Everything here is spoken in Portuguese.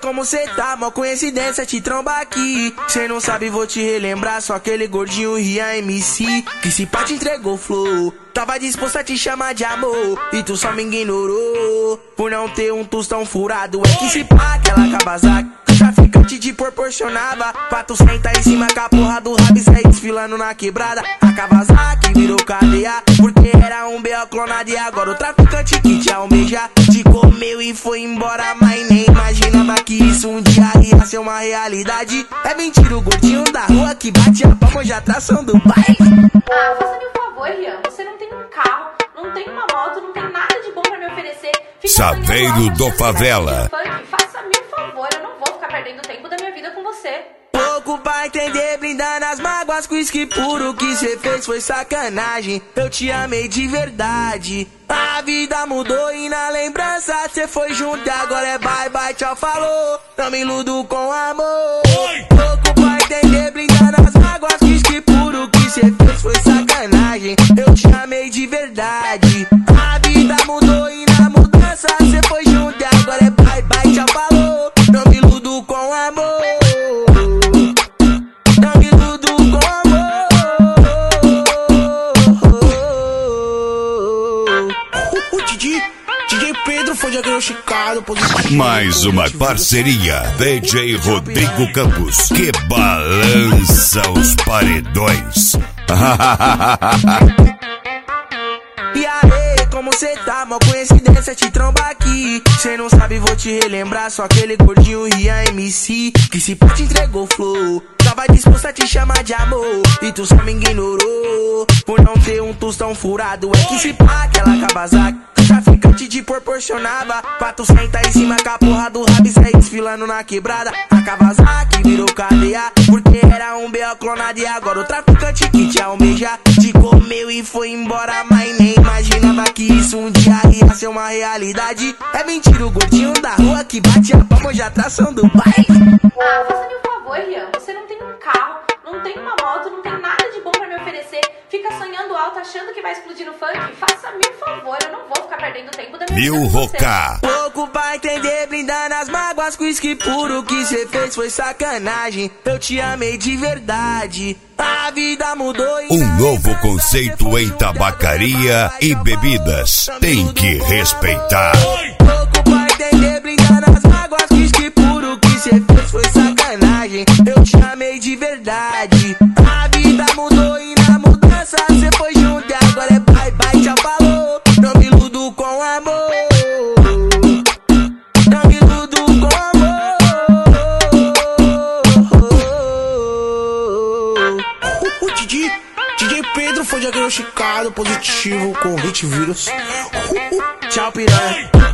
como cê tá, mó coincidência te trombar aqui. Cê não sabe, vou te relembrar, só aquele gordinho Rian MC que se pá te entregou flow. Tava disposto a te chamar de amor e tu só me ignorou por não ter um tostão furado. É que se pá, aquela Kawasaki que o traficante te proporcionava pra tu sentar em cima com a porra do rabo e sair desfilando na quebrada. A Kawasaki virou cadeia porque era um B.O. clonado e agora o traficante que te almeja te comeu e foi embora, mas nem imaginava que isso um dia ia ser uma realidade. É mentira, o gordinho da rua que bate a palma de atração do baile. Ah, faça-me um favor, Rian, você não tem um carro, não tem uma moto, não tem nada de bom pra me oferecer. Saveiro do Favela. Faça-me um favor, eu não vou ficar perdendo tempo da minha vida com você. Pouco pra entender, blindando as mágoas com uísque puro. Que cê fez foi sacanagem, eu te amei de verdade. A vida mudou e na lembrança cê foi junto e agora é bye bye, tchau, falou. Não me iludo com amor. Pouco pra entender, blindando as mágoas com uísque puro. Que cê fez foi sacanagem, eu te amei de verdade. A vida mudou e na mudança cê foi junto e agora é bye bye, tchau, falou. Não me iludo com amor. DJ Pedro foi diagnosticado positivo. Mais uma parceria DJ Rodrigo Campos que balança os paredões. E aí, como cê tá, mó coincidência te trombar aqui. Cê não sabe, vou te relembrar, só aquele gordinho Rian MC que se pá te entregou flow. Tava disposto a te chamar de amor e tu só me ignorou por não ter um tostão furado. É que se pá, aquela Kawasaki que o traficante te proporcionava pra tu sentar em cima com a porra do rabo e sair desfilando na quebrada. A Kawasaki virou cadeia porque era um B.O. clonado e agora o traficante que te almeja te comeu e foi embora, mas nem imaginava que isso um dia ia ser uma realidade. É mentira, o gordinho da rua que bate a palma de atração do baile. Ah, faça-me um favor, Rian, você não tem um carro, não tem uma moto, não tem nada de bom pra me oferecer. Fica sonhando alto, achando que vai explodir no funk. Faça-me um favor, eu não vou ficar perdendo tempo da minha vida Mil com você. Roca. Pouco pra entender, blindando as mágoas com uísque puro. Que cê fez foi sacanagem, eu te amei de verdade. A vida mudou e Um novo conceito em tabacaria e bebidas. Tem que respeitar. Pouco pra entender, blindando as mágoas com uísque puro. Que cê fez foi sacanagem, eu te amei de verdade. A vida mudou e na mudança cê foi junto e agora é bye bye, tchau, falou. Não me iludo com amor. Não me iludo com amor. O DJ Pedro foi diagnosticado positivo com HIT vírus. Tchau, piranha.